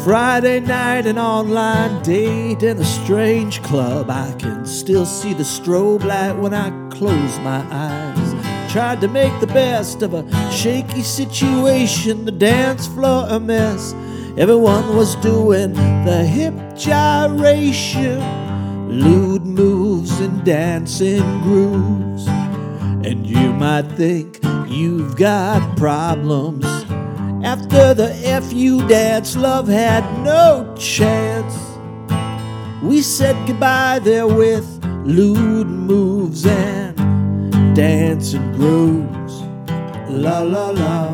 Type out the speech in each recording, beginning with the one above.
Friday night, an online date in a strange club. I can still see the strobe light when I close my eyes. Tried to make the best of a shaky situation, the dance floor a mess. Everyone was doing the hip gyration, lewd moves and dancing grooves. And you might think you've got problems. After the FU dance, love had no chance. We said goodbye there with lewd moves and dancing grooves. La la la.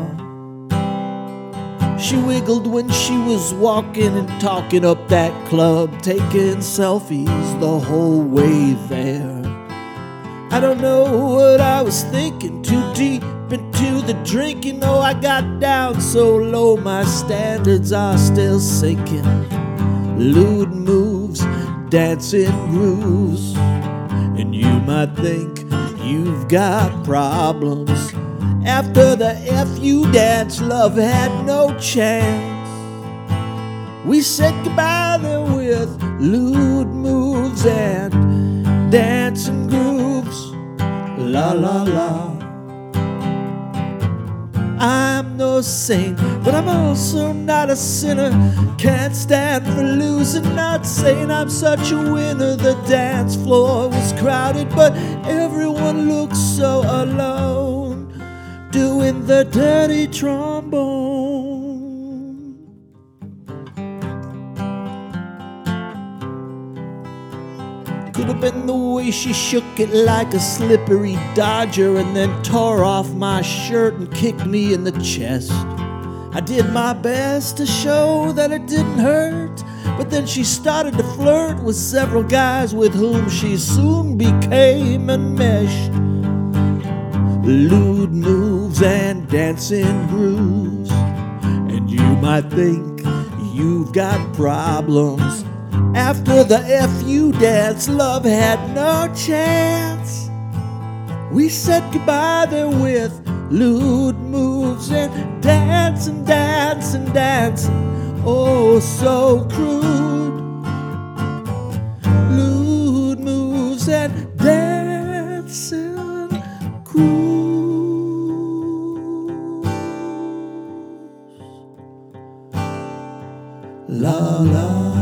She wiggled when she was walking and talking up that club, taking selfies the whole way there. I don't know what I was thinking, too deep into the drinking. Oh, I got down so low, my standards are still sinking. Lewd moves, dancing grooves. And you might think you've got problems. After the FU dance, love had no chance. We said goodbye there with lewd moves and dancing grooves. La la la. I'm no saint, but I'm also not a sinner. Can't stand for losing, not saying I'm such a winner. The dance floor was crowded, but everyone looked so alone, doing the dirty trombone. Could have been the way she shook it like a slippery dodger, and then tore off my shirt and kicked me in the chest. I did my best to show that it didn't hurt, but then she started to flirt with several guys with whom she soon became enmeshed. Lewd moves and dancing grooves. And you might think you've got problems. After the FU dance, love had no chance. We said goodbye there with lewd moves and dancing, dancing, dancing. Oh, so crude. Lewd moves and dancing grooves. La la.